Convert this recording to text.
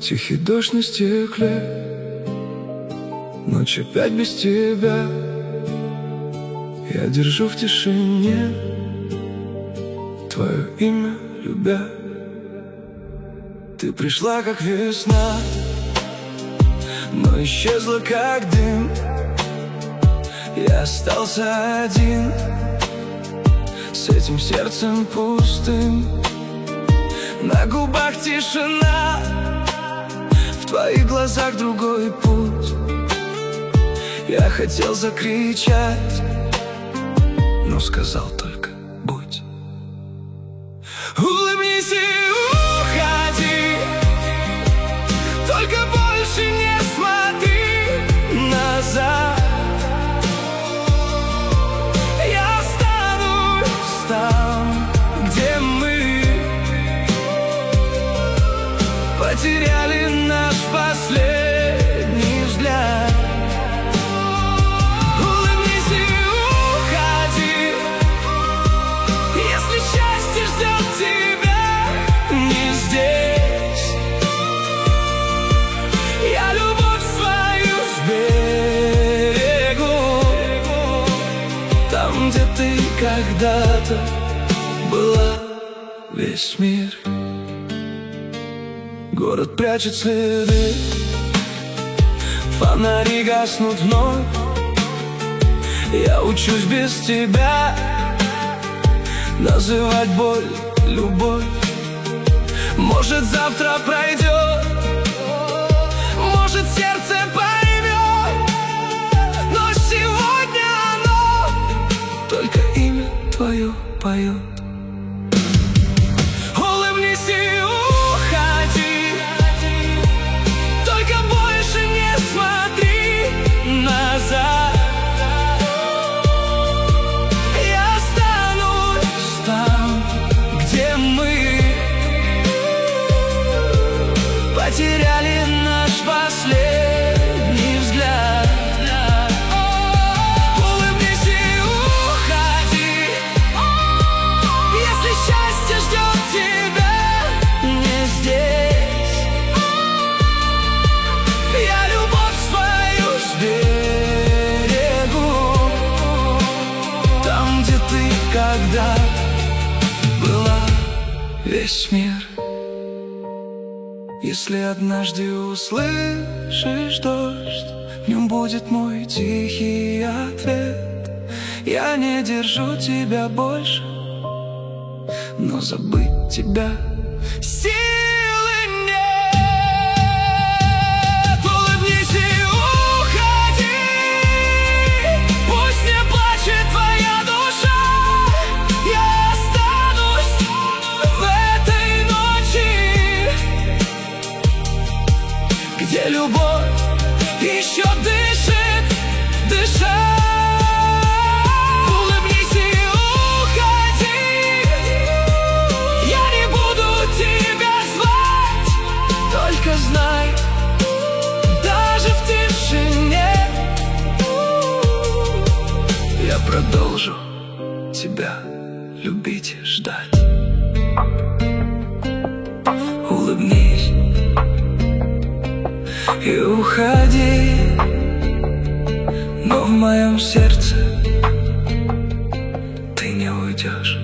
Тихий дождь на стекле, ночь опять без тебя. Я держу в тишине твое имя, любя. Ты пришла, как весна, но исчезла, как дым. Я остался один с этим сердцем пустым. На губах тишина, в твоих глазах другой путь. Я хотел закричать, но сказал только будь. Улыбнись и уходи, только больше не смотри назад. Я останусь там, где мы потеряли наш последний взгляд. Улыбнись и уходи, если счастье ждет тебя не здесь. Я любовь свою сберегу там, где ты когда-то была. Весь мир, город прячет следы, фонари гаснут вновь. Я учусь без тебя называть боль любовь. Может, завтра пройдет, может, сердце поймет, но сегодня оно только имя твое поет. Улыбнись и уходи, только больше не смотри назад. Я останусь там, где мы потеряли наш последний взгляд. Улыбнись и уходи, если счастье ждет тебя не здесь. Я любовь свою сберегу там, где ты когда была. Весь мир, если однажды услышишь дождь, в нем будет мой тихий ответ. Я не держу тебя больше, но забыть тебя силы нет. Улыбнись и уходи, пусть не плачет твоя душа. Я останусь в этой ночи, где любовь еще дышит, дышать. Улыбнись и уходи, я не буду тебя звать. Только знай, даже в тишине я продолжу тебя любить и ждать. Улыбнись и уходи, но в моем сердце ты не уйдешь.